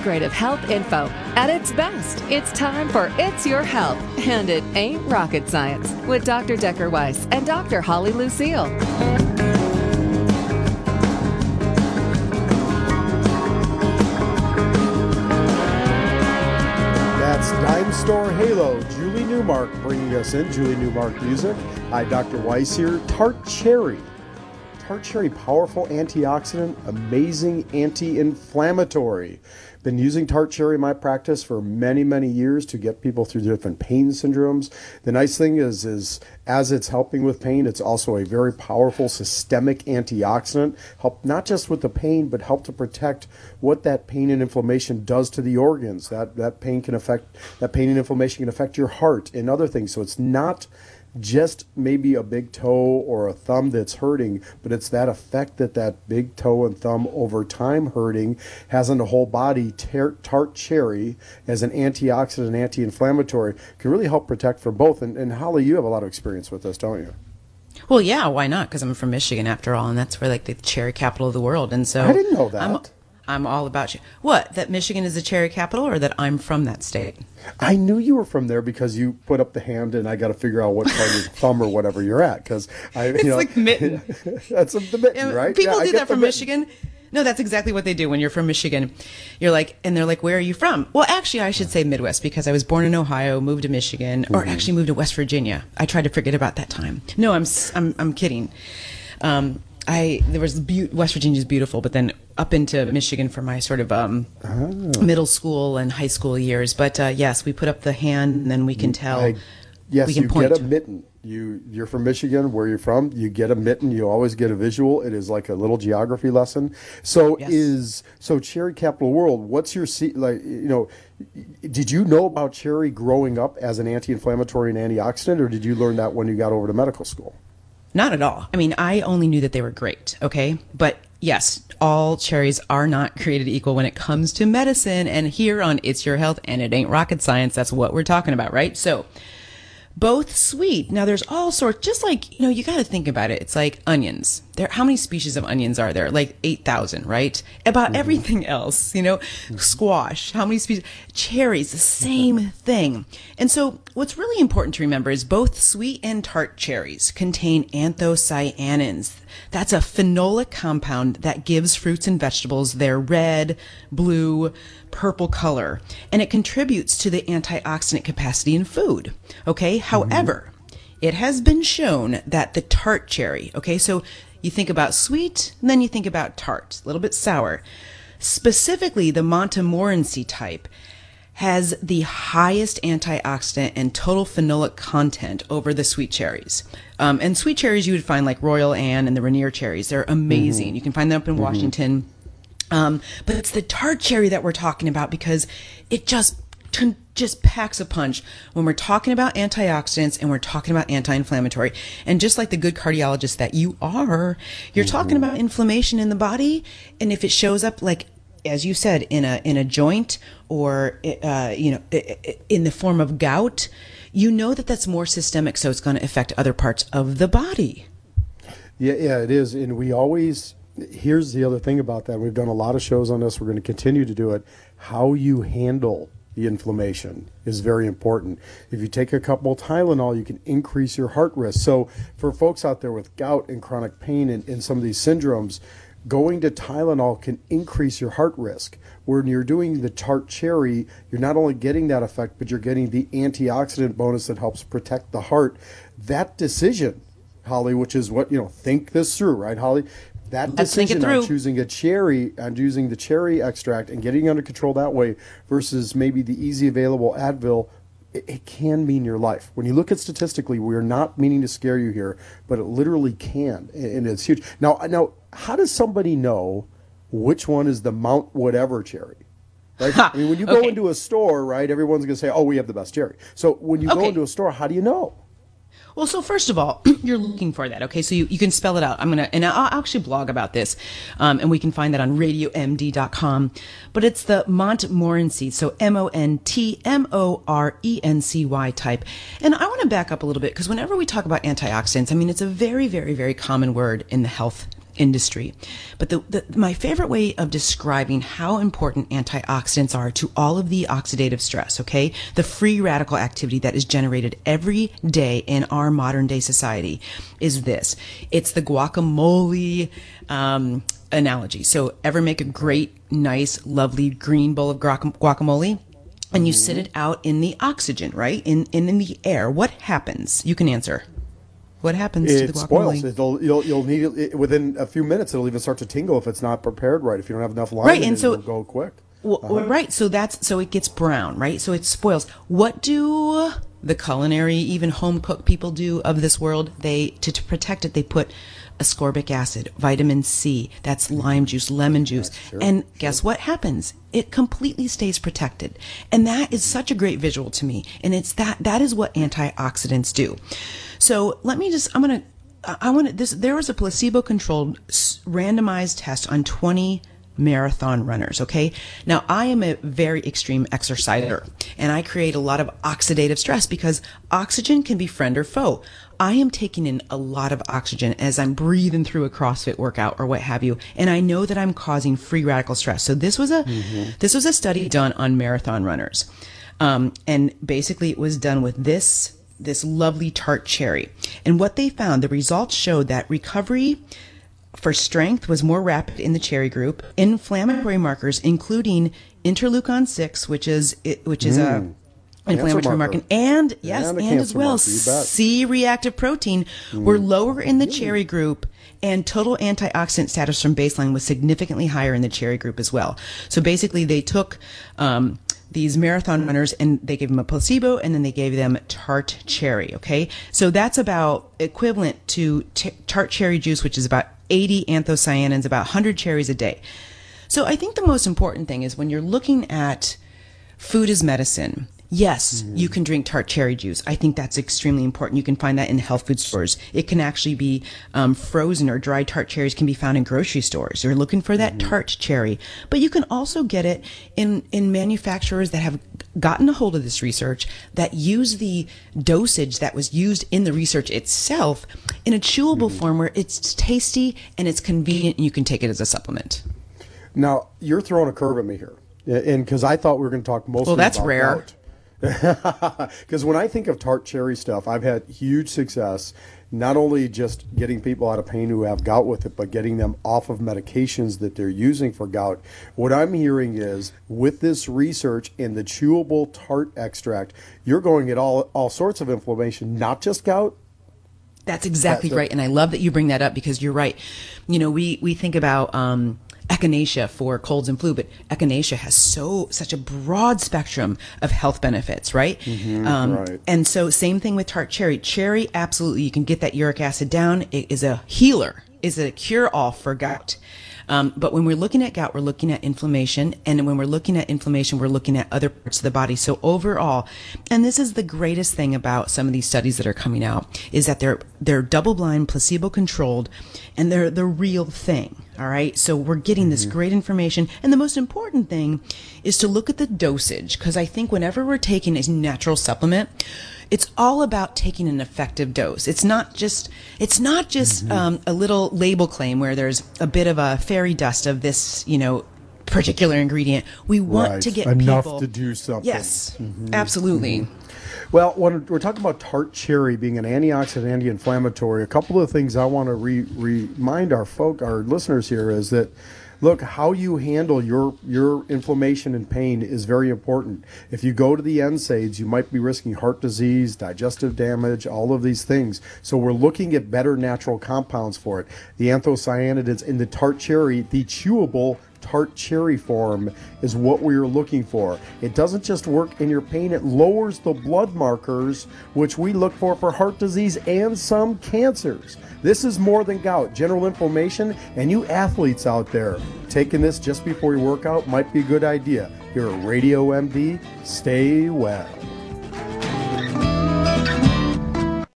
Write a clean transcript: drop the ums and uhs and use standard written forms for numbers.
integrative health info. At its best, it's time for It's Your Health, and it ain't rocket science, with Dr. Decker Weiss and Dr. Holly Lucille. That's Dime Store Halo, Julie Newmark bringing us in, Julie Newmark Music. Hi, Dr. Weiss here. Tart Cherry. Tart Cherry, powerful antioxidant, amazing anti-inflammatory. Been using Tart Cherry in my practice for many, many years to get people through different pain syndromes. The nice thing is as it's helping with pain, it's also a very powerful systemic antioxidant. Help not just with the pain, but help to protect what that pain and inflammation does to the organs. That pain and inflammation can affect your heart and other things. So it's not just maybe a big toe or a thumb that's hurting, but it's that effect that big toe and thumb over time hurting has on the whole body. Tart Cherry as an antioxidant and anti-inflammatory can really help protect for both. And Holly, you have a lot of experience with this, don't you? Well, yeah, why not? Because I'm from Michigan after all, and that's where like the cherry capital of the world. And so I didn't know that. I'm all about you. What? That Michigan is the cherry capital, or that I'm from that state? I knew you were from there because you put up the hand, and I got to figure out what part of your thumb or whatever you're at. Because it's like mitten. That's the mitten, right? People do that from Michigan. No, that's exactly what they do when you're from Michigan. You're like, and they're like, "Where are you from?" Well, actually, I should say Midwest because I was born in Ohio, moved to Michigan, or actually moved to West Virginia. I tried to forget about that time. No, I'm kidding. West Virginia is beautiful, but then up into Michigan for my sort of middle school and high school years. But yes, we put up the hand, and then we can tell. Yes, we can you point. Get a mitten. You're from Michigan, where you're from. You get a mitten. You always get a visual. It is like a little geography lesson. So yes. Cherry Capital World. What's your did you know about cherry growing up as an anti-inflammatory and antioxidant, or did you learn that when you got over to medical school? Not at all. I mean, I only knew that they were great, okay? But yes, all cherries are not created equal when it comes to medicine. And here on It's Your Health, and it ain't rocket science, that's what we're talking about, right? So both sweet. Now there's all sorts, just like, you got to think about it. It's like onions. How many species of onions are there? Like 8,000, right? About everything else, squash, how many species? Cherries, the same thing. And so what's really important to remember is both sweet and tart cherries contain anthocyanins. That's a phenolic compound that gives fruits and vegetables their red, blue, purple color, and it contributes to the antioxidant capacity in food. Okay. However, it has been shown that the tart cherry, okay, so you think about sweet, and then you think about tart, a little bit sour. Specifically, the Montmorency type has the highest antioxidant and total phenolic content over the sweet cherries. And sweet cherries you would find like Royal Anne and the Rainier cherries. They're amazing. You can find them up in Washington. But it's the tart cherry that we're talking about because it just packs a punch when we're talking about antioxidants and we're talking about anti-inflammatory. And just like the good cardiologist that you are, you're talking about inflammation in the body. And if it shows up, like, as you said, in a joint or, in the form of gout, that's more systemic. So it's going to affect other parts of the body. Yeah, it is. And here's the other thing about that. We've done a lot of shows on this. We're going to continue to do it. How you handle the inflammation is very important. If you take a couple of Tylenol, you can increase your heart risk. So for folks out there with gout and chronic pain and some of these syndromes, going to Tylenol can increase your heart risk. When you're doing the tart cherry, you're not only getting that effect, but you're getting the antioxidant bonus that helps protect the heart. That decision, Holly, which is what, think this through, right, Holly? That decision on choosing the cherry extract and getting under control that way versus maybe the easy available Advil, it can mean your life. When you look at statistically, we're not meaning to scare you here, but it literally can, and it's huge. Now, how does somebody know which one is the Mount whatever cherry? Right? I mean, when you go into a store, right, everyone's going to say, "Oh, we have the best cherry." So when you go into a store, how do you know? Well, so first of all, you're looking for that, okay? So you can spell it out. I'll actually blog about this, and we can find that on radiomd.com. But it's the Montmorency, so Montmorency type. And I want to back up a little bit because whenever we talk about antioxidants, it's a very, very, very common word in the health industry. But my favorite way of describing how important antioxidants are to all of the oxidative stress, okay, the free radical activity that is generated every day in our modern day society is this. It's the guacamole analogy. So ever make a great, nice, lovely green bowl of guacamole? And you sit it out in the oxygen, right? In the air. What happens? You can answer. What happens to the guacamole? It spoils. You'll need it within a few minutes. It'll even start to tingle if it's not prepared right. If you don't have enough lime, it'll go quick. Right. So it gets brown, right? So it spoils. What do the culinary, even home cook people do of this world? To protect it, they put ascorbic acid, vitamin C, that's lime juice, lemon juice. Guess what happens? It completely stays protected. And that is such a great visual to me. And it's that is what antioxidants do. So there was a placebo-controlled randomized test on 20 marathon runners, okay? Now, I am a very extreme exerciser, and I create a lot of oxidative stress because oxygen can be friend or foe. I am taking in a lot of oxygen as I'm breathing through a CrossFit workout or what have you, and I know that I'm causing free radical stress. So this was a study done on marathon runners, and basically it was done with this lovely tart cherry. And what they found, the results showed that recovery for strength was more rapid in the cherry group. Inflammatory markers, including interleukin-6, which is a inflammatory marker, and as well C-reactive protein were lower in the cherry group, and total antioxidant status from baseline was significantly higher in the cherry group as well. So basically, they took these marathon runners and they gave them a placebo, and then they gave them tart cherry. Okay, so that's about equivalent to tart cherry juice, which is about 80 anthocyanins, about 100 cherries a day. So I think the most important thing is when you're looking at food as medicine, yes, you can drink tart cherry juice. I think that's extremely important. You can find that in health food stores. It can actually be frozen, or dried tart cherries can be found in grocery stores. You're looking for that tart cherry. But you can also get it in manufacturers that have gotten a hold of this research, that use the dosage that was used in the research itself in a chewable form where it's tasty and it's convenient and you can take it as a supplement. Now, you're throwing a curve at me here. And because I thought we were going to talk mostly about that's rare. Because when I think of tart cherry stuff, I've had huge success, not only just getting people out of pain who have gout with it, but getting them off of medications that they're using for gout. What I'm hearing is, with this research and the chewable tart extract, you're going at all sorts of inflammation, not just gout. That's exactly right. And I love that you bring that up, because you're right. You know, we think about echinacea for colds and flu, but echinacea has such a broad spectrum of health benefits, right? Right. And so same thing with tart cherry. Cherry, absolutely, you can get that uric acid down. It is a healer, is a cure-all for gout. But when we're looking at gout, we're looking at inflammation. And when we're looking at inflammation, we're looking at other parts of the body. So overall, and this is the greatest thing about some of these studies that are coming out, is that they're double-blind, placebo-controlled, and they're the real thing. All right. So we're getting this great information. And the most important thing is to look at the dosage, because I think whenever we're taking a natural supplement, it's all about taking an effective dose. It's not just a little label claim where there's a bit of a fairy dust of this, particular ingredient. We want to get enough people to do something. Yes, absolutely. Well, when we're talking about tart cherry being an antioxidant, anti-inflammatory, a couple of things I want to remind our listeners here is that, look, how you handle your inflammation and pain is very important. If you go to the NSAIDs, you might be risking heart disease, digestive damage, all of these things. So we're looking at better natural compounds for it. The anthocyanidins in the tart cherry, the chewable tart cherry form, is what we are looking for. It doesn't just work in your pain, it lowers the blood markers, which we look for heart disease and some cancers. This is more than gout, general inflammation, and you athletes out there, taking this just before your workout might be a good idea. Here at Radio MD, stay well.